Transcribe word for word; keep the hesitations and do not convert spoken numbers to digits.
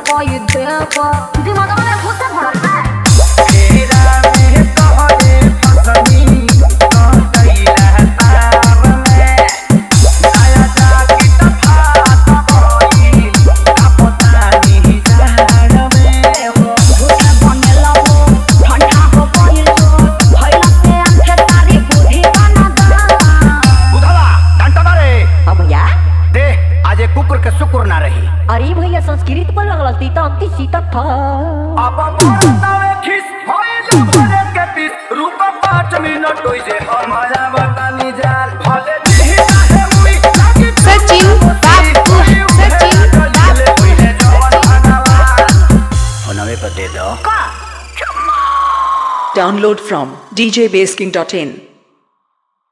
कोई देखो दिमाग में घुसे भरत है तेरा में तोहरे फसनी कहतई रहतार में आया जाकी तफात भई का पता नहीं जान में घुसे बनेला हो ठंडा हो गइल जो भइला से आंखे तारी बुद्धि बना दा बुधवा डंटा रे अब भैया दे आज कुकुर के शुक्र ना रही। अरे भैया संस्कृत पर लगल तीता अंति सीता था अब बोलतावे खिस होई जबरे के पीस रुक पाँच मिनट होई जे हमारा बतानी जाल भले जी है मुई लागी सचिन बाबू सचिन बाबू होनवे पर दे दो Download from d j base king dot in